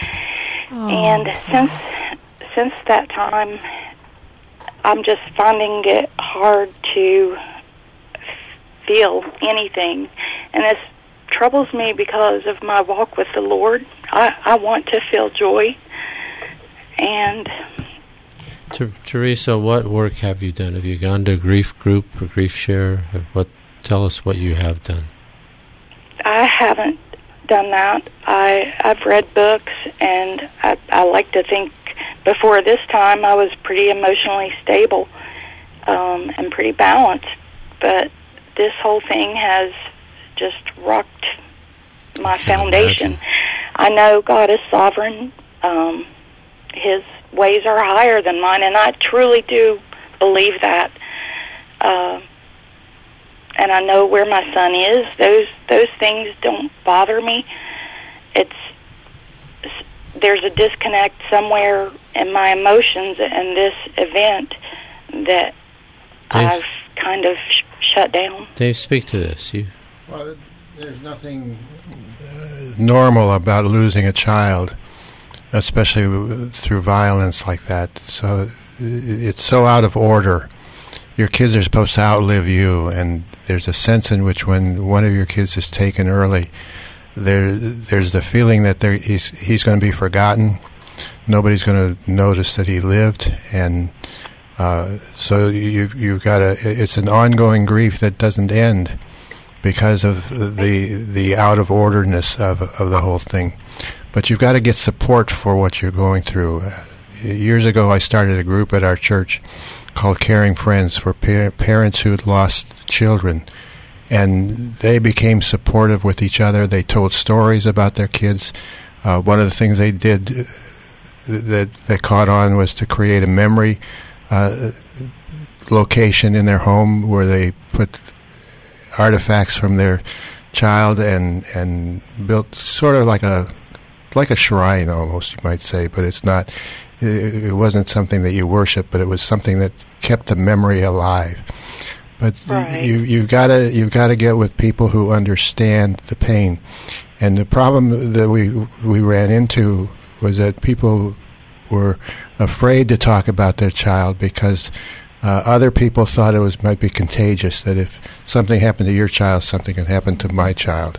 Oh. And since since that time, I'm just finding it hard to feel anything. And this troubles me because of my walk with the Lord. I, I want to feel joy. And Ter- Teresa, what work have you done? Have you gone to a grief group or grief share? What? Tell us what you have done. I haven't done that. I, I've read books, and I, I like to think before this time I was pretty emotionally stable um, and pretty balanced. But this whole thing has just rocked my foundation. Imagine. I know God is sovereign. Um, his ways are higher than mine, and I truly do believe that. Uh, and I know where my son is. Those those things don't bother me. It's there's a disconnect somewhere in my emotions and this event that Dave, I've kind of sh- shut down. Dave, speak to this. You. Well, there's nothing uh, normal about losing a child, especially through violence like that. So it's so out of order. Your kids are supposed to outlive you, and there's a sense in which when one of your kids is taken early, there there's the feeling that there he's he's going to be forgotten. Nobody's going to notice that he lived, and uh, so you've you've got a it's an ongoing grief that doesn't end because of the the out of orderness of of the whole thing. But you've got to get support for what you're going through. Uh, years ago, I started a group at our church called Caring Friends for par- parents who had lost children. And they became supportive with each other. They told stories about their kids. Uh, one of the things they did that, that caught on was to create a memory uh, location in their home where they put artifacts from their child and, and built sort of like a like a shrine almost, you might say, but it's not. It wasn't something that you worship, but it was something that kept the memory alive. But right. you, you've got to you've got to get with people who understand the pain. And the problem that we we ran into was that people were afraid to talk about their child because uh, other people thought it was might be contagious. That if something happened to your child, something could happen to my child.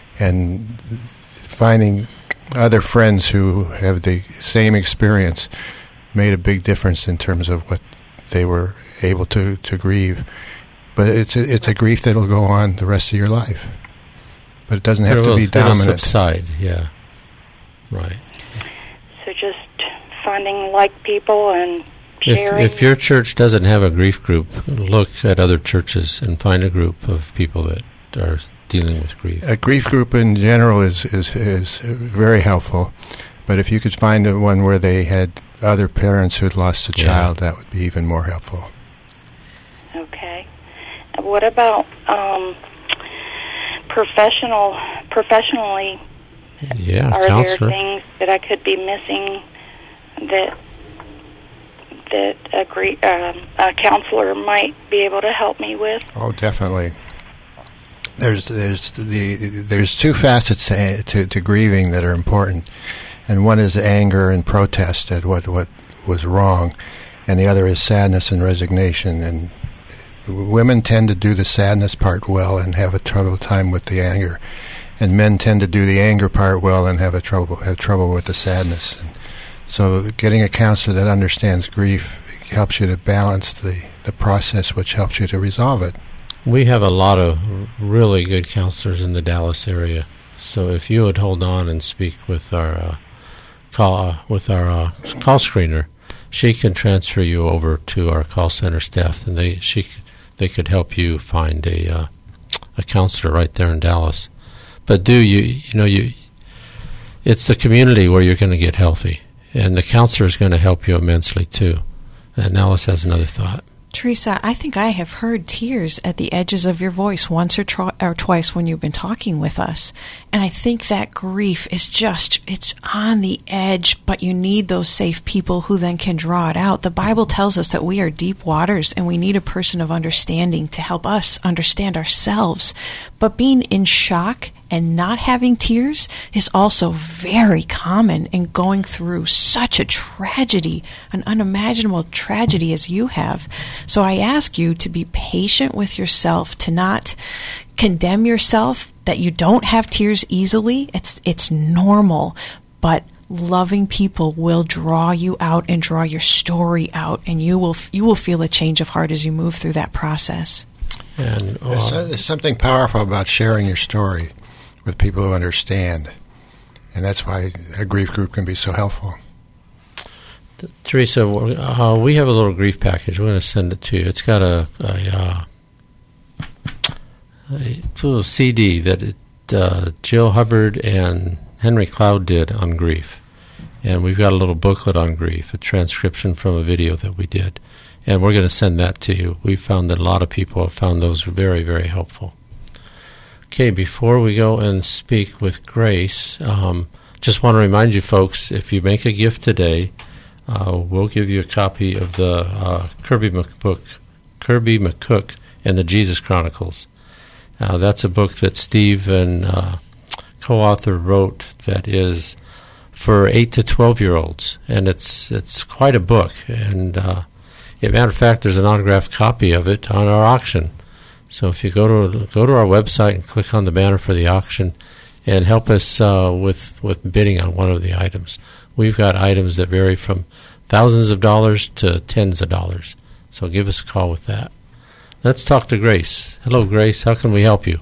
And finding other friends who have the same experience made a big difference in terms of what they were able to, to grieve. But it's a, it's a grief that'll go on the rest of your life. But it doesn't have it'll, to be dominant. It'll subside, yeah. Right. So just finding like people and if, sharing. If your church doesn't have a grief group, look at other churches and find a group of people that are dealing with grief. A grief group in general is, is, is very helpful. But if you could find a one where they had other parents who had lost a child, yeah. that would be even more helpful. Okay. What about um, professional, professionally? Yeah, are counselor. there things that I could be missing that that a, gre- um, a counselor might be able to help me with? Oh, definitely. There's there's the there's two facets to, to to grieving that are important, and one is anger and protest at what what was wrong, and the other is sadness and resignation. And women tend to do the sadness part well and have a trouble time with the anger, and men tend to do the anger part well and have a trouble have trouble with the sadness. And so, getting a counselor that understands grief helps you to balance the the process, which helps you to resolve it. We have a lot of really good counselors in the Dallas area. So if you would hold on and speak with our uh, call uh, with our uh, call screener, she can transfer you over to our call center staff, and they she they could help you find a uh, a counselor right there in Dallas. But do you you know you it's the community where you're going to get healthy, and the counselor is going to help you immensely too. And Alice has another thought. Teresa, I think I have heard tears at the edges of your voice once or, tro- or twice when you've been talking with us. And I think that grief is just, it's on the edge, but you need those safe people who then can draw it out. The Bible tells us that we are deep waters and we need a person of understanding to help us understand ourselves. But being in shock and not having tears is also very common in going through such a tragedy, an unimaginable tragedy as you have. So I ask you to be patient with yourself, to not condemn yourself, that you don't have tears easily. It's it's normal, but loving people will draw you out and draw your story out, and you will you will feel a change of heart as you move through that process. And uh, there's, there's something powerful about sharing your story with people who understand, and that's why a grief group can be so helpful. Teresa, uh, we have a little grief package. We're going to send it to you. It's got a, a, uh, a little C D that it, uh, Jill Hubbard and Henry Cloud did on grief. And we've got a little booklet on grief, a transcription from a video that we did. And we're going to send that to you. We found that a lot of people have found those very, very helpful. Okay, before we go and speak with Grace, um, just want to remind you folks, if you make a gift today, Uh, we'll give you a copy of the uh, Kirby McCook, Kirby McCook and the Jesus Chronicles. Uh, that's a book that Steve and uh, co-author wrote that is for eight to twelve-year-olds, and it's it's quite a book. And uh, as a matter of fact, there's an autographed copy of it on our auction. So if you go to go to our website and click on the banner for the auction, and help us uh, with with bidding on one of the items. We've got items that vary from thousands of dollars to tens of dollars. So give us a call with that. Let's talk to Grace. Hello, Grace. How can we help you?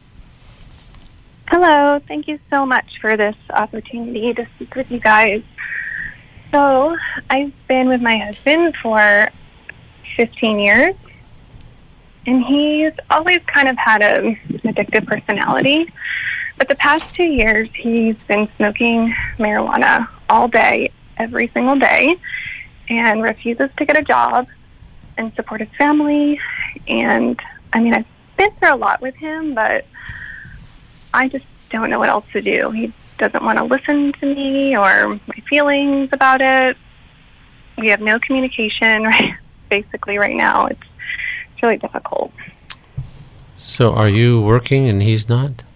Hello. Thank you so much for this opportunity to speak with you guys. So I've been with my husband for fifteen years, and he's always kind of had a, an addictive personality. But the past two years, he's been smoking marijuana all day, every single day, and refuses to get a job and support his family. And, I mean, I've been through a lot with him, but I just don't know what else to do. He doesn't want to listen to me or my feelings about it. We have no communication, right? Basically, right now. It's, it's really difficult. So are you working and he's not?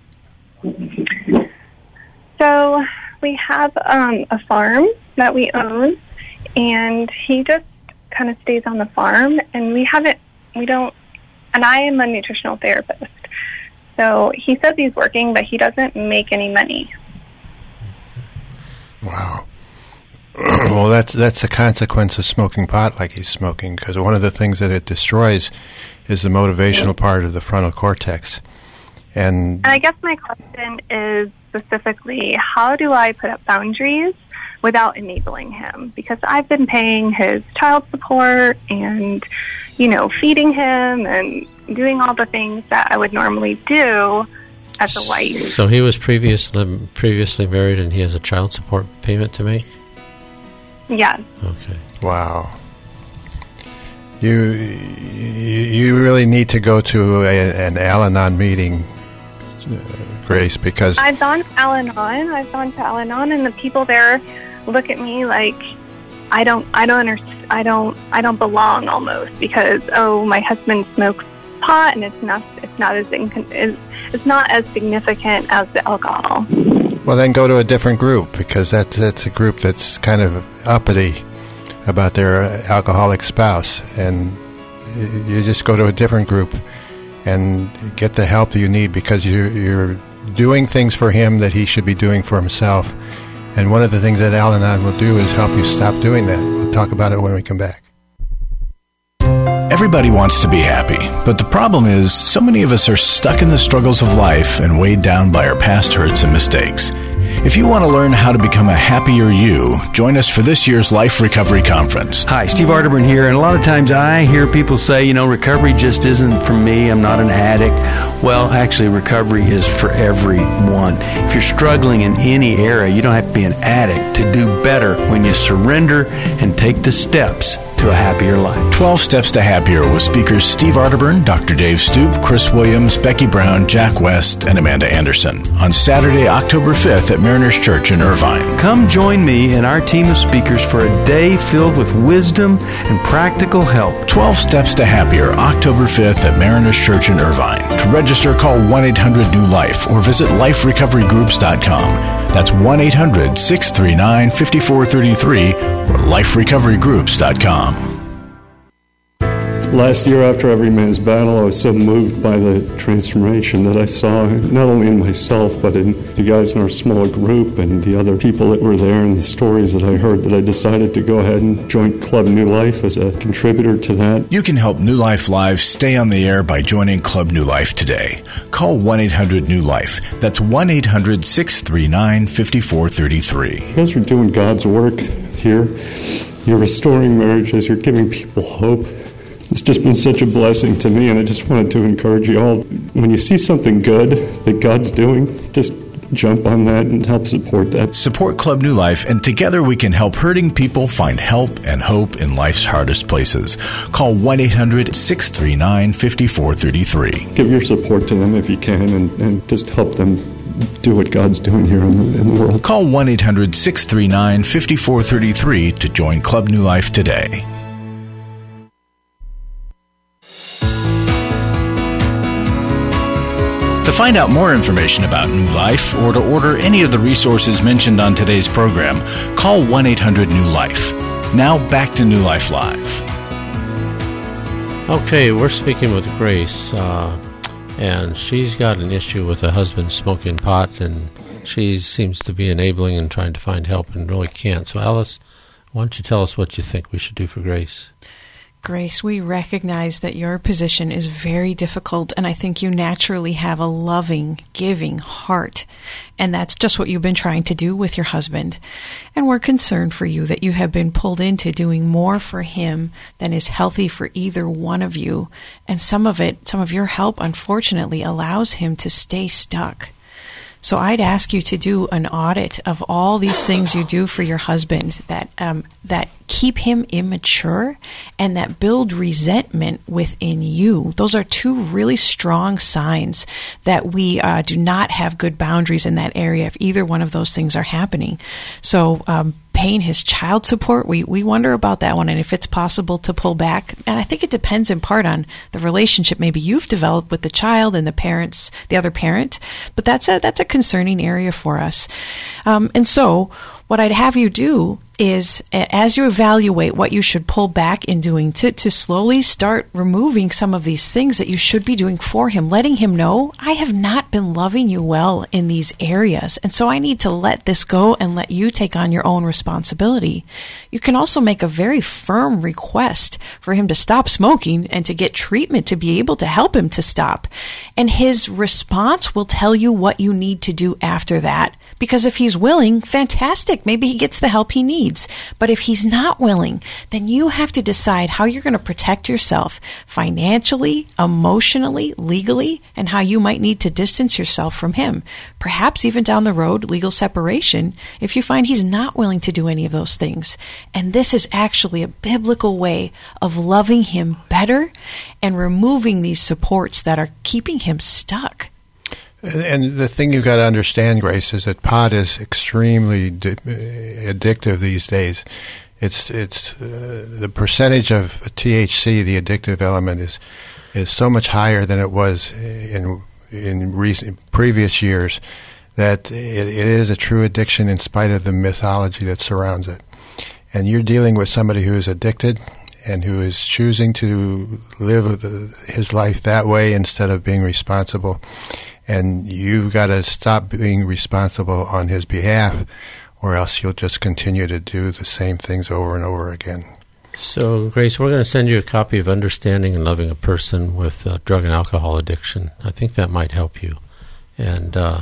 So we have um, a farm that we own, and he just kind of stays on the farm, and we haven't, we don't, and I am a nutritional therapist. So he says he's working, but he doesn't make any money. Wow. Well, that's that's a consequence of smoking pot like he's smoking, because one of the things that it destroys is the motivational part of the frontal cortex. And, and I guess my question is specifically, how do I put up boundaries without enabling him? Because I've been paying his child support and, you know, feeding him and doing all the things that I would normally do as a wife. So he was previously previously married and he has a child support payment to make? Yes. Okay. Wow. You you really need to go to a, an Al-Anon meeting, uh, Grace, because I've gone to Al-Anon. I've gone to Al-Anon, and the people there look at me like I don't, I don't, under, I don't, I don't belong almost because oh, my husband smokes pot, and it's not, it's not as incon- it's not as significant as the alcohol. Well, then go to a different group, because that that's a group that's kind of uppity about their alcoholic spouse, and you just go to a different group and get the help you need, because you're, you're doing things for him that he should be doing for himself. And one of the things that Al-Anon will do is help you stop doing that. We'll talk about it when we come back. Everybody wants to be happy, but the problem is so many of us are stuck in the struggles of life and weighed down by our past hurts and mistakes. If you want to learn how to become a happier you, join us for this year's Life Recovery Conference. Hi, Steve Arterburn here, and a lot of times I hear people say, you know, recovery just isn't for me, I'm not an addict. Well, actually, recovery is for everyone. If you're struggling in any area, you don't have to be an addict to do better when you surrender and take the steps to a happier life. twelve Steps to Happier with speakers Steve Arterburn, Doctor Dave Stoop, Chris Williams, Becky Brown, Jack West, and Amanda Anderson on Saturday, October fifth at Mariners Church in Irvine. Come join me and our team of speakers for a day filled with wisdom and practical help. twelve Steps to Happier, October fifth at Mariners Church in Irvine. To register, call one eight hundred new life or visit life recovery groups dot com. That's one eight hundred six three nine five four three three or life recovery groups dot com. Last year, after Every Man's Battle, I was so moved by the transformation that I saw, not only in myself, but in the guys in our small group and the other people that were there and the stories that I heard, that I decided to go ahead and join Club New Life as a contributor to that. You can help New Life Live stay on the air by joining Club New Life today. Call one eight hundred new life. That's one eight hundred six three nine five four three three. You guys are doing God's work here. You're restoring marriages. You're giving people hope. It's just been such a blessing to me, and I just wanted to encourage you all. When you see something good that God's doing, just jump on that and help support that. Support Club New Life, and together we can help hurting people find help and hope in life's hardest places. Call one eight hundred six three nine five four three three. Give your support to them if you can, and, and just help them do what God's doing here in the, in the world. Call one eight hundred six three nine five four three three to join Club New Life today. To find out more information about New Life or to order any of the resources mentioned on today's program, call one eight hundred new life. Now back to New Life Live. Okay, we're speaking with Grace, uh, and she's got an issue with a husband smoking pot, and she seems to be enabling and trying to find help and really can't. So Alice, why don't you tell us what you think we should do for Grace? Grace, we recognize that your position is very difficult, and I think you naturally have a loving, giving heart, and that's just what you've been trying to do with your husband. And we're concerned for you that you have been pulled into doing more for him than is healthy for either one of you, and some of it, some of your help, unfortunately, allows him to stay stuck. So I'd ask you to do an audit of all these things you do for your husband that um, that keep him immature and that build resentment within you. Those are two really strong signs that we uh, do not have good boundaries in that area if either one of those things are happening. So um, paying his child support, we, we wonder about that one and if it's possible to pull back. And I think it depends in part on the relationship maybe you've developed with the child and the parents, the other parent. But that's a that's a concerning area for us. Um, and so what I'd have you do is, as you evaluate what you should pull back in doing, to, to slowly start removing some of these things that you should be doing for him, letting him know, I have not been loving you well in these areas, and so I need to let this go and let you take on your own responsibility. You can also make a very firm request for him to stop smoking and to get treatment to be able to help him to stop. And his response will tell you what you need to do after that. Because if he's willing, fantastic. Maybe he gets the help he needs. But if he's not willing, then you have to decide how you're going to protect yourself financially, emotionally, legally, and how you might need to distance yourself from him. Perhaps even down the road, legal separation, if you find he's not willing to do any of those things. And this is actually a biblical way of loving him better and removing these supports that are keeping him stuck. And the thing you've got to understand, Grace, is that pot is extremely di- addictive these days. It's it's uh, the percentage of T H C, the addictive element, is is so much higher than it was in in recent previous years that it, it is a true addiction in spite of the mythology that surrounds it. And you're dealing with somebody who is addicted and who is choosing to live the, his life that way instead of being responsible. And you've got to stop being responsible on his behalf, or else you'll just continue to do the same things over and over again. So, Grace, we're going to send you a copy of Understanding and Loving a Person with uh, Drug and Alcohol Addiction. I think that might help you. And uh,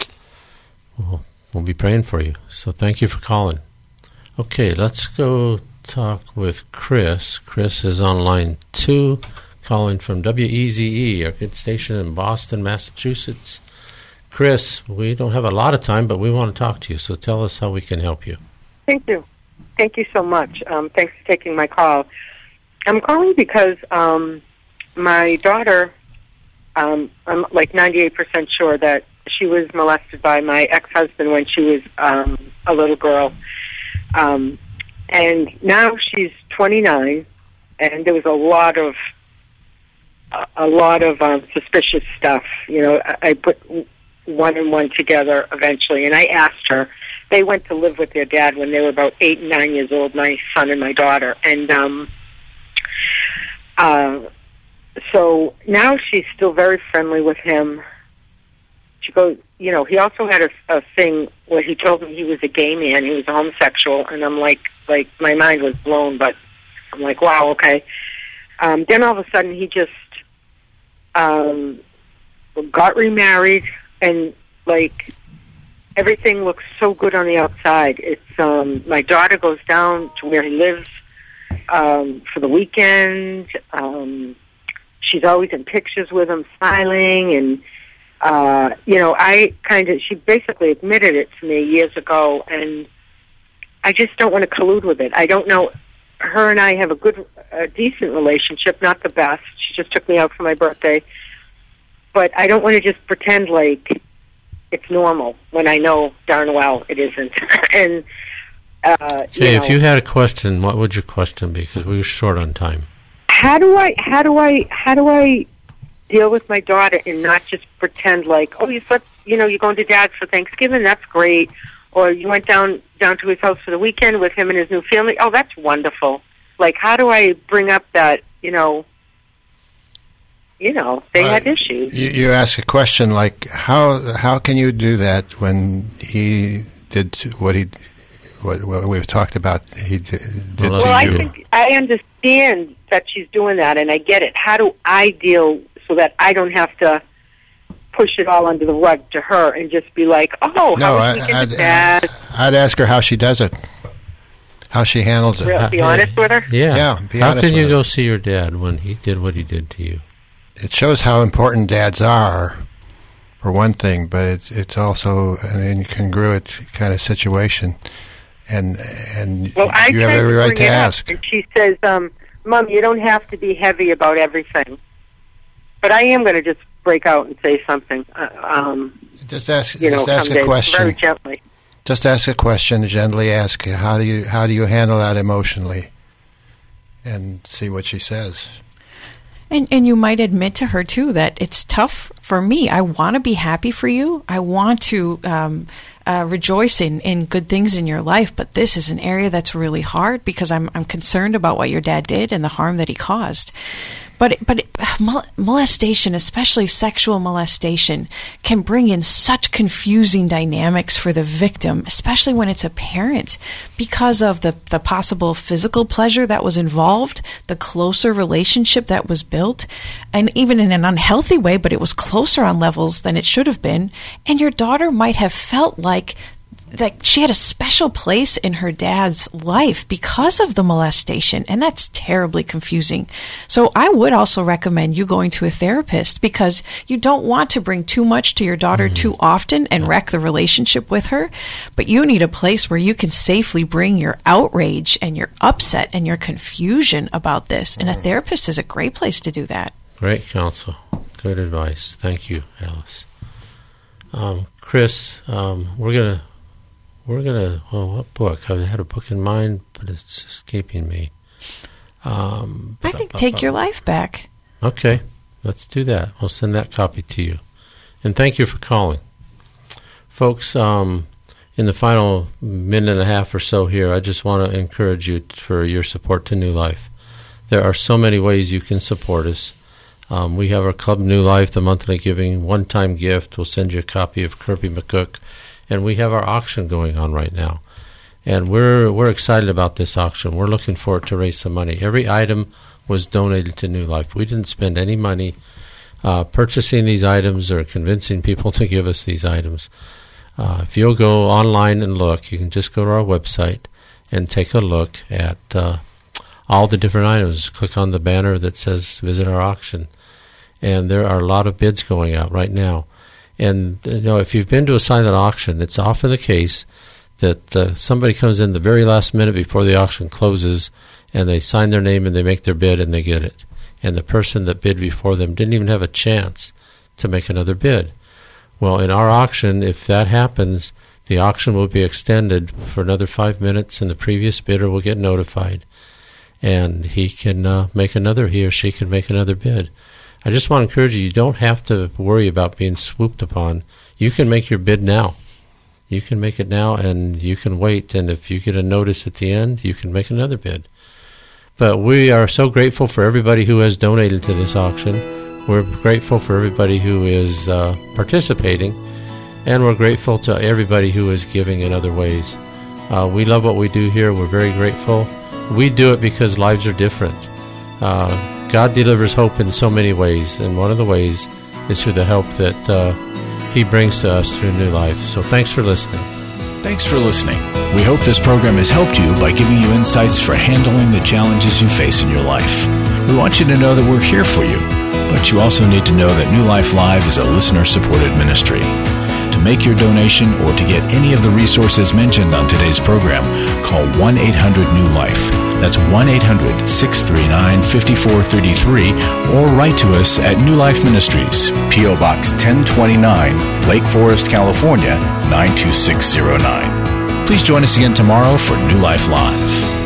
we'll, we'll be praying for you. So thank you for calling. Okay, let's go talk with Chris. Chris is on line two, calling from W E Z E, our good station in Boston, Massachusetts. Chris, we don't have a lot of time, but we want to talk to you, so tell us how we can help you. Thank you. Thank you so much. Um, thanks for taking my call. I'm calling because um, my daughter, um, I'm like ninety-eight percent sure that she was molested by my ex-husband when she was um, a little girl. Um, and now she's twenty-nine, and there was a lot of a lot of um, suspicious stuff. You know, I, I put one and one together eventually, and I asked her. They went to live with their dad when they were about eight and nine years old, my son and my daughter. And um, uh, so now she's still very friendly with him. She goes, you know, he also had a, a thing where he told me he was a gay man, he was a homosexual, and I'm like, like my mind was blown, but I'm like, wow, okay. Um, then all of a sudden he just um, got remarried, and like everything looks so good on the outside. It's um, my daughter goes down to where he lives um, for the weekend. Um, she's always in pictures with him, smiling, and uh, you know, I kind of she basically admitted it to me years ago, and I just don't want to collude with it. I don't know. Her and I have a good, a decent relationship, not the best. She just took me out for my birthday, but I don't want to just pretend like it's normal when I know darn well it isn't. and uh, okay, you know, if you had a question, what would your question be? Because we were short on time. How do I? How do I? How do I deal with my daughter and not just pretend like, oh, you slept, you know, you're going to Dad's for Thanksgiving? That's great. Or you went down down to his house for the weekend with him and his new family. Oh, that's wonderful. Like, how do I bring up that, you know, you know, they Well, had issues. You, you ask a question like, how how can you do that when he did what he what, what we've talked about he did, did Well, to I you? think I understand that she's doing that, and I get it. How do I deal so that I don't have to push it all under the rug to her and just be like, oh, No, how I, was the weekend I'd, with Dad? I'd ask her how she does it, how she handles it. Really, be honest with her? Yeah. Yeah, be How honest can you with go see your dad when he did what he did to you? It shows how important dads are, for one thing, but it's it's also an incongruent kind of situation, and and Well, I you have tried every to right bring to it up, ask. and she says, um, Mom, you don't have to be heavy about everything. But I am going to just break out and say something. Uh, um, Just ask, you know, just ask someday, a question. very gently. Just ask a question. Gently ask, how do you how do you handle that emotionally, and see what she says. And and you might admit to her too that it's tough for me. I want to be happy for you. I want to um, uh, rejoice in, in good things in your life, but this is an area that's really hard because I'm I'm concerned about what your dad did and the harm that he caused. But but it, molestation, especially sexual molestation, can bring in such confusing dynamics for the victim, especially when it's a parent, because of the, the possible physical pleasure that was involved, the closer relationship that was built, and even in an unhealthy way, but it was closer on levels than it should have been. And your daughter might have felt like that she had a special place in her dad's life because of the molestation, and that's terribly confusing. So I would also recommend you going to a therapist because you don't want to bring too much to your daughter mm. too often and wreck the relationship with her, but you need a place where you can safely bring your outrage and your upset and your confusion about this, and a therapist is a great place to do that. Great counsel. Good advice. Thank you, Alice. Um, Chris, um, we're going to We're going to, well, what book? I had a book in mind, but it's escaping me. Um, I think Take Your Life Back. Okay, let's do that. We'll send that copy to you. And thank you for calling. Folks, um, in the final minute and a half or so here, I just want to encourage you for your support to New Life. There are so many ways you can support us. Um, we have our Club New Life, the monthly giving, one-time gift. We'll send you a copy of Kirby McCook. And we have our auction going on right now. And we're we're excited about this auction. We're looking forward to raise some money. Every item was donated to New Life. We didn't spend any money uh, purchasing these items or convincing people to give us these items. Uh, if you'll go online and look, you can just go to our website and take a look at uh, all the different items. Click on the banner that says Visit Our Auction. And there are a lot of bids going out right now. And, you know, if you've been to a silent auction, it's often the case that uh, somebody comes in the very last minute before the auction closes, and they sign their name and they make their bid and they get it. And the person that bid before them didn't even have a chance to make another bid. Well, in our auction, if that happens, the auction will be extended for another five minutes, and the previous bidder will get notified. And he can uh, make another, he or she can make another bid. I just want to encourage you, you don't have to worry about being swooped upon. You can make your bid now. You can make it now, and you can wait, and if you get a notice at the end, you can make another bid. But we are so grateful for everybody who has donated to this auction. We're grateful for everybody who is uh, participating, and we're grateful to everybody who is giving in other ways. Uh, we love what we do here. We're very grateful. We do it because lives are different. Uh, God delivers hope in so many ways, and one of the ways is through the help that uh, He brings to us through New Life. So thanks for listening. Thanks for listening. We hope this program has helped you by giving you insights for handling the challenges you face in your life. We want you to know that we're here for you, but you also need to know that New Life Live is a listener-supported ministry. To make your donation or to get any of the resources mentioned on today's program, call one eight hundred new life. That's one eight hundred, six three nine, five four three three, or write to us at New Life Ministries, P O Box ten twenty-nine, Lake Forest, California, nine two six zero nine. Please join us again tomorrow for New Life Live.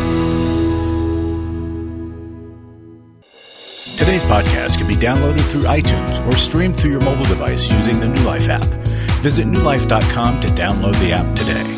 Today's podcast can be downloaded through iTunes or streamed through your mobile device using the New Life app. Visit new life dot com to download the app today.